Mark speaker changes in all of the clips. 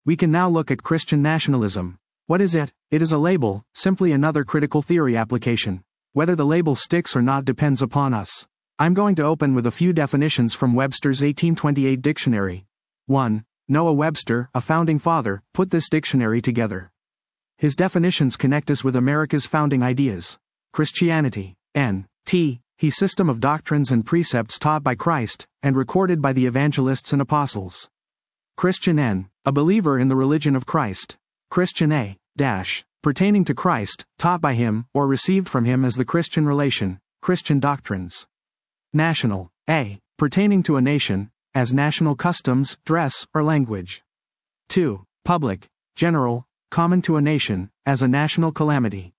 Speaker 1: We can now look at Christian nationalism. What is it? It is a label, simply another critical theory application. Whether the label sticks or not depends upon us. I'm going to open with a few definitions from Webster's 1828 dictionary. 1. Noah Webster, a founding father, put this dictionary together. His definitions connect us with America's founding ideas. Christianity. N.T. He system of doctrines and precepts taught by Christ, and recorded by the evangelists and apostles. Christian N. A believer in the religion of Christ. Christian A. Pertaining to Christ, taught by him, or received from him as the Christian relation, Christian doctrines. National. A. Pertaining to a nation, as national customs, dress, or language. 2. Public. General, common to a nation, as a national calamity.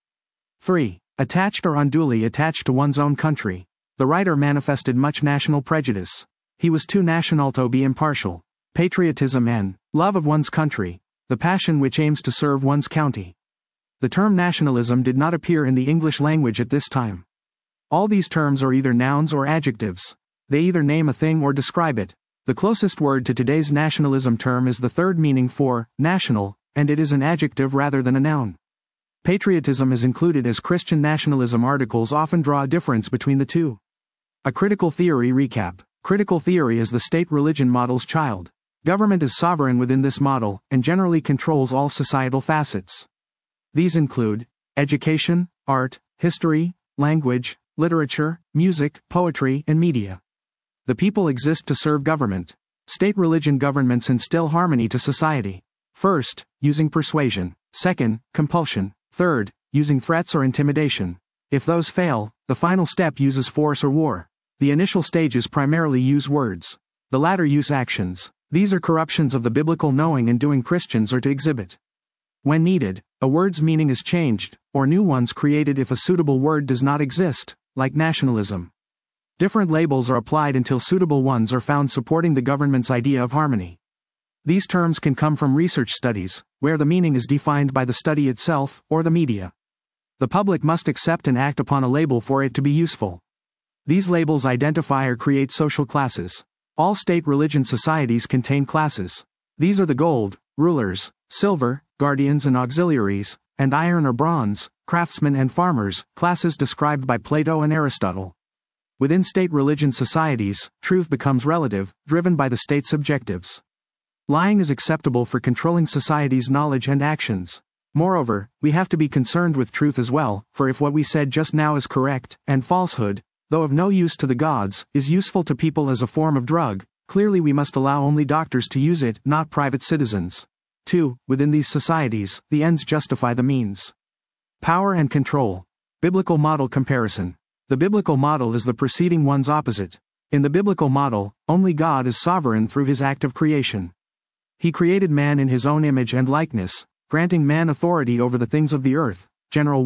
Speaker 1: 3. Attached or unduly attached to one's own country. The writer manifested much national prejudice. He was too national to be impartial. Patriotism and love of one's country, the passion which aims to serve one's county. The term nationalism did not appear in the English language at this time. All these terms are either nouns or adjectives. They either name a thing or describe it. The closest word to today's nationalism term is the third meaning for national, and it is an adjective rather than a noun. Patriotism is included as Christian nationalism. Articles often draw a difference between the two. A critical theory recap. Critical theory is the state religion model's child. Government is sovereign within this model, and generally controls all societal facets. These include education, art, history, language, literature, music, poetry, and media. The people exist to serve government. State religion governments instill harmony to society. First, using persuasion. Second, compulsion. Third, using threats or intimidation. If those fail, the final step uses force or war. The initial stages primarily use words. The latter use actions. These are corruptions of the biblical knowing and doing Christians are to exhibit. When needed, a word's meaning is changed, or new ones created if a suitable word does not exist, like nationalism. Different labels are applied until suitable ones are found supporting the government's idea of harmony. These terms can come from research studies, where the meaning is defined by the study itself, or the media. The public must accept and act upon a label for it to be useful. These labels identify or create social classes. All state religion societies contain classes. These are the gold, rulers, silver, guardians and auxiliaries, and iron or bronze, craftsmen and farmers, classes described by Plato and Aristotle. Within state religion societies, truth becomes relative, driven by the state's objectives. Lying is acceptable for controlling society's knowledge and actions. Moreover, we have to be concerned with truth as well, for if what we said just now is correct, and falsehood, though of no use to the gods, is useful to people as a form of drug, clearly we must allow only doctors to use it, not private citizens. 2. Within these societies, the ends justify the means. Power and control. Biblical model comparison. The biblical model is the preceding one's opposite. In the biblical model, only God is sovereign through his act of creation. He created man in his own image and likeness, granting man authority over the things of the earth. General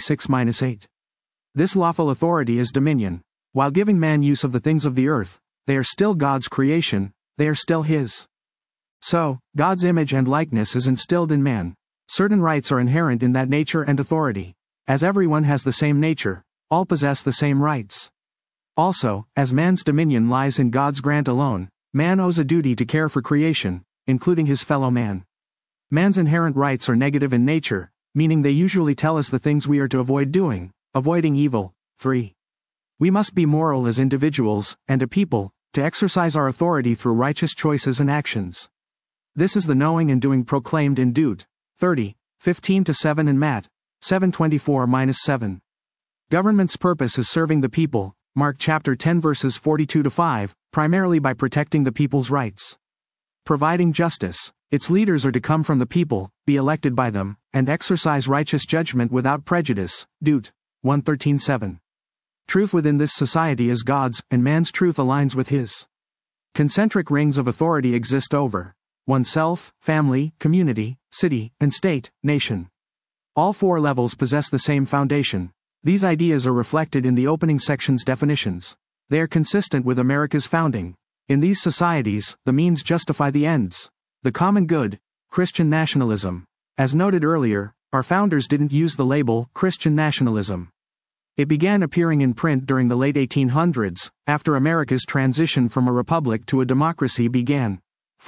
Speaker 1: 126-8. This lawful authority is dominion. While giving man use of the things of the earth, they are still God's creation, they are still his. So, God's image and likeness is instilled in man. Certain rights are inherent in that nature and authority. As everyone has the same nature, all possess the same rights. Also, as man's dominion lies in God's grant alone, man owes a duty to care for creation, including his fellow man. Man's inherent rights are negative in nature, meaning they usually tell us the things we are to avoid doing, avoiding evil. 3. We must be moral as individuals, and a people, to exercise our authority through righteous choices and actions. This is the knowing and doing proclaimed in Deut. 30:15-7 and Matt. 7:24-7. Government's purpose is serving the people, Mark chapter 10 verses 42-5, primarily by protecting the people's rights. Providing justice. Its leaders are to come from the people, be elected by them, and exercise righteous judgment without prejudice. Deut. 1:13-7. Truth within this society is God's, and man's truth aligns with his. Concentric rings of authority exist over oneself, family, community, city, and state, nation. All four levels possess the same foundation. These ideas are reflected in the opening section's definitions. They are consistent with America's founding. In these societies, the means justify the ends. The common good, Christian nationalism. As noted earlier, our founders didn't use the label Christian nationalism. It began appearing in print during the late 1800s, after America's transition from a republic to a democracy began. 4.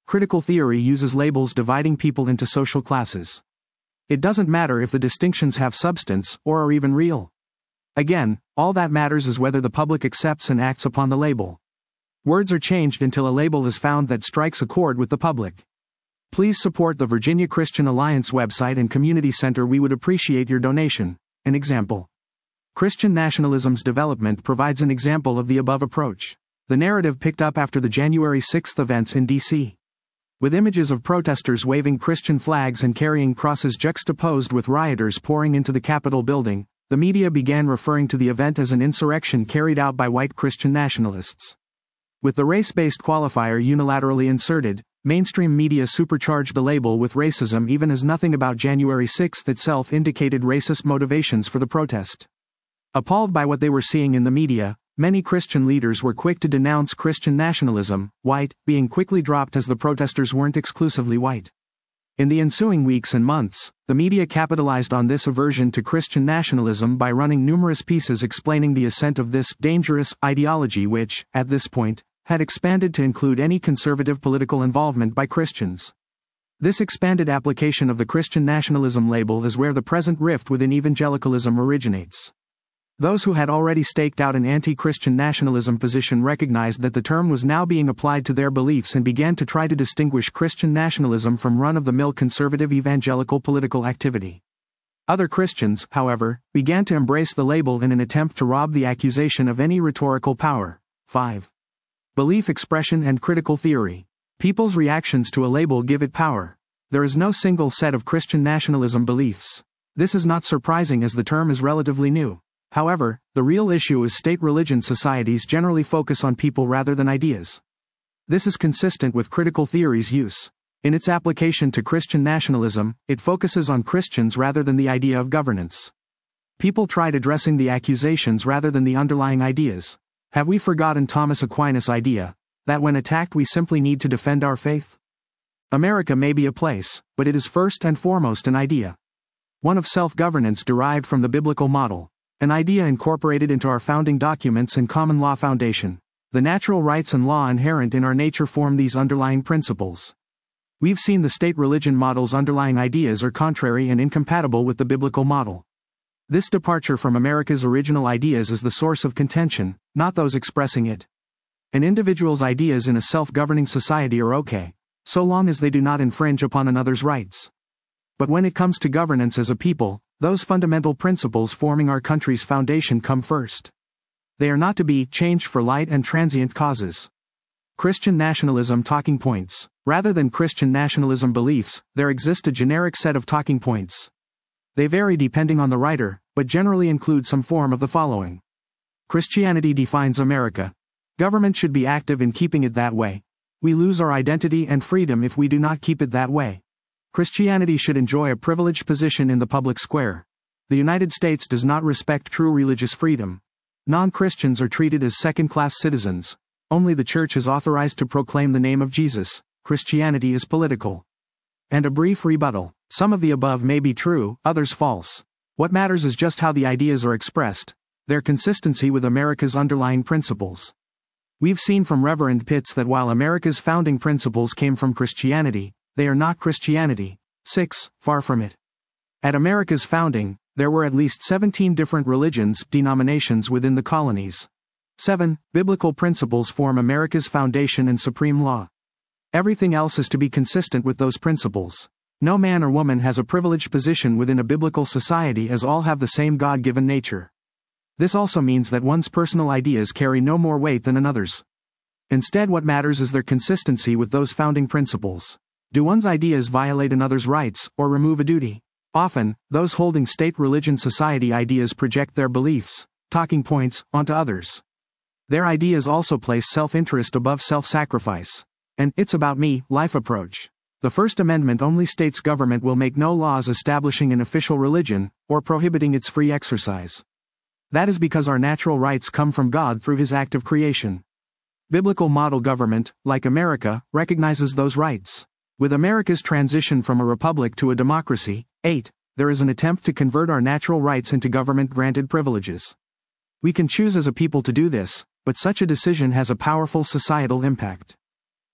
Speaker 1: Critical theory uses labels dividing people into social classes. It doesn't matter if the distinctions have substance or are even real. Again, all that matters is whether the public accepts and acts upon the label. Words are changed until a label is found that strikes a chord with the public. Please support the Virginia Christian Alliance website and community center. We would appreciate your donation. An example. Christian nationalism's development provides an example of the above approach. The narrative picked up after the January 6 events in D.C. With images of protesters waving Christian flags and carrying crosses juxtaposed with rioters pouring into the Capitol building, the media began referring to the event as an insurrection carried out by white Christian nationalists. With the race-based qualifier unilaterally inserted, mainstream media supercharged the label with racism even as nothing about January 6 itself indicated racist motivations for the protest. Appalled by what they were seeing in the media, many Christian leaders were quick to denounce Christian nationalism, white, being quickly dropped as the protesters weren't exclusively white. In the ensuing weeks and months, the media capitalized on this aversion to Christian nationalism by running numerous pieces explaining the ascent of this dangerous ideology which, at this point, had expanded to include any conservative political involvement by Christians. This expanded application of the Christian nationalism label is where the present rift within evangelicalism originates. Those who had already staked out an anti-Christian nationalism position recognized that the term was now being applied to their beliefs and began to try to distinguish Christian nationalism from run-of-the-mill conservative evangelical political activity. Other Christians, however, began to embrace the label in an attempt to rob the accusation of any rhetorical power. 5. Belief expression and critical theory. People's reactions to a label give it power. There is no single set of Christian nationalism beliefs. This is not surprising as the term is relatively new. However, the real issue is state religion societies generally focus on people rather than ideas. This is consistent with critical theory's use. In its application to Christian nationalism, it focuses on Christians rather than the idea of governance. People tried addressing the accusations rather than the underlying ideas. Have we forgotten Thomas Aquinas' idea, that when attacked we simply need to defend our faith? America may be a place, but it is first and foremost an idea. One of self-governance derived from the biblical model. An idea incorporated into our founding documents and common law foundation. The natural rights and law inherent in our nature form these underlying principles. We've seen the state religion model's underlying ideas are contrary and incompatible with the biblical model. This departure from America's original ideas is the source of contention, not those expressing it. An individual's ideas in a self-governing society are okay, so long as they do not infringe upon another's rights. But when it comes to governance as a people, those fundamental principles forming our country's foundation come first. They are not to be changed for light and transient causes. Christian nationalism talking points. Rather than Christian nationalism beliefs, there exists a generic set of talking points. They vary depending on the writer, but generally include some form of the following. Christianity defines America. Government should be active in keeping it that way. We lose our identity and freedom if we do not keep it that way. Christianity should enjoy a privileged position in the public square. The United States does not respect true religious freedom. Non-Christians are treated as second-class citizens. Only the church is authorized to proclaim the name of Jesus. Christianity is political. And a brief rebuttal. Some of the above may be true, others false. What matters is just how the ideas are expressed, their consistency with America's underlying principles. We've seen from Reverend Pitts that while America's founding principles came from Christianity, they are not Christianity. 6. Far from it. At America's founding, there were at least 17 different religions, denominations within the colonies. 7. Biblical principles form America's foundation and supreme law. Everything else is to be consistent with those principles. No man or woman has a privileged position within a biblical society as all have the same God-given nature. This also means that one's personal ideas carry no more weight than another's. Instead, what matters is their consistency with those founding principles. Do one's ideas violate another's rights, or remove a duty? Often, those holding state religion society ideas project their beliefs, talking points, onto others. Their ideas also place self-interest above self-sacrifice. And it's about me, life approach. The First Amendment only states government will make no laws establishing an official religion, or prohibiting its free exercise. That is because our natural rights come from God through His act of creation. Biblical model government, like America, recognizes those rights. With America's transition from a republic to a democracy, 8, there is an attempt to convert our natural rights into government-granted privileges. We can choose as a people to do this, but such a decision has a powerful societal impact.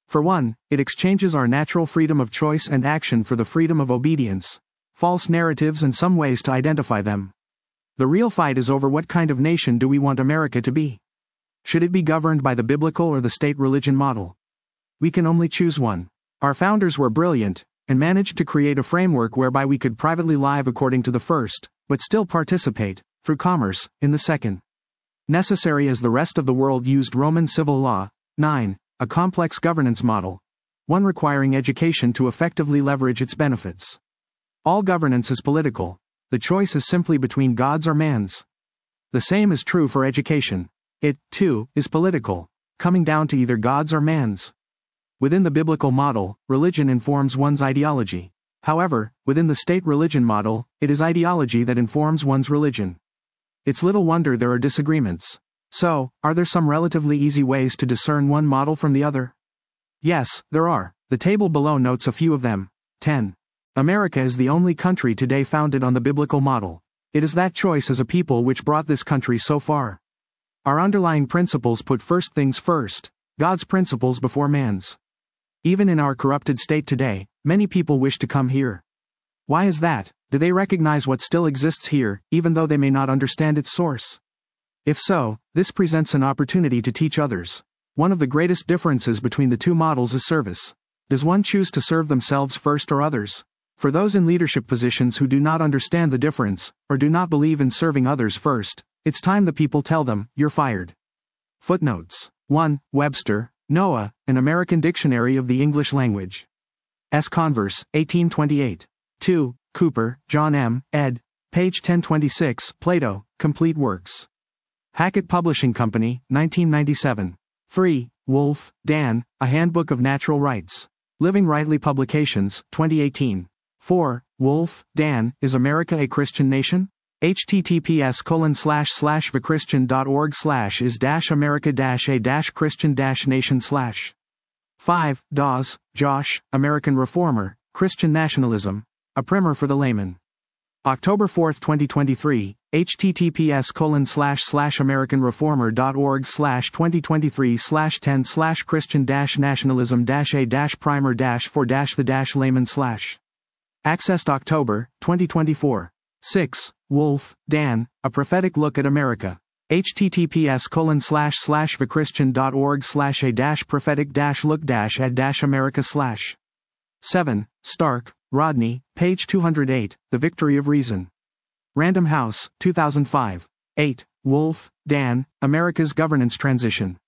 Speaker 1: For one, it exchanges our natural freedom of choice and action for the freedom of obedience, false narratives and some ways to identify them. The real fight is over what kind of nation do we want America to be? Should it be governed by the biblical or the state religion model? We can only choose one. Our founders were brilliant, and managed to create a framework whereby we could privately live according to the first, but still participate, through commerce, in the second. Necessary as the rest of the world used Roman civil law. 9. A complex governance model. One requiring education to effectively leverage its benefits. All governance is political. The choice is simply between God's or man's. The same is true for education. It, too, is political, coming down to either God's or man's. Within the biblical model, religion informs one's ideology. However, within the state religion model, it is ideology that informs one's religion. It's little wonder there are disagreements. So, are there some relatively easy ways to discern one model from the other? Yes, there are. The table below notes a few of them. 10. America is the only country today founded on the biblical model. It is that choice as a people which brought this country so far. Our underlying principles put first things first, God's principles before man's. Even in our corrupted state today, many people wish to come here. Why is that? Do they recognize what still exists here, even though they may not understand its source? If so, this presents an opportunity to teach others. One of the greatest differences between the two models is service. Does one choose to serve themselves first or others? For those in leadership positions who do not understand the difference, or do not believe in serving others first, it's time the people tell them, you're fired. Footnotes. 1. Webster, Noah, An American Dictionary of the English Language. S. Converse, 1828. 2. Cooper, John M., ed. Page 1026, Plato, Complete Works. Hackett Publishing Company, 1997. 3. Wolf, Dan, A Handbook of Natural Rights. Living Rightly Publications, 2018. 4. Wolf, Dan, Is America a Christian Nation? https://thechristian.org/is-america-a-christian-nation/. 5. Dawes, Josh, American Reformer, Christian Nationalism. A Primer for the Layman. October 4, 2023, https://americanreformer.org/2023/10/christian-nationalism-a-primer-for-the-layman/. Accessed October, 2024. 6. Wolf, Dan, A Prophetic Look at America. https://thechristian.org/a-prophetic-look-at-america/. 7. Stark, Rodney, page 208, The Victory of Reason. Random House, 2005. 8. Wolf, Dan, America's Governance Transition.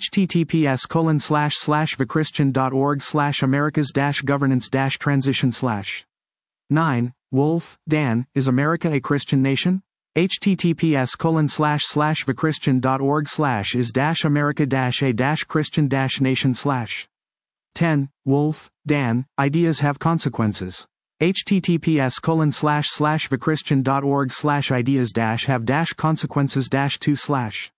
Speaker 1: https://thechristian.org/americas-governance-transition/. 9. Wolf, Dan, Is America a Christian Nation? https://thechristian.org/is-america-a-christian-nation/. 10. Wolf, Dan, Ideas Have Consequences. https://thechristian.org/ideas-have-consequences-2/.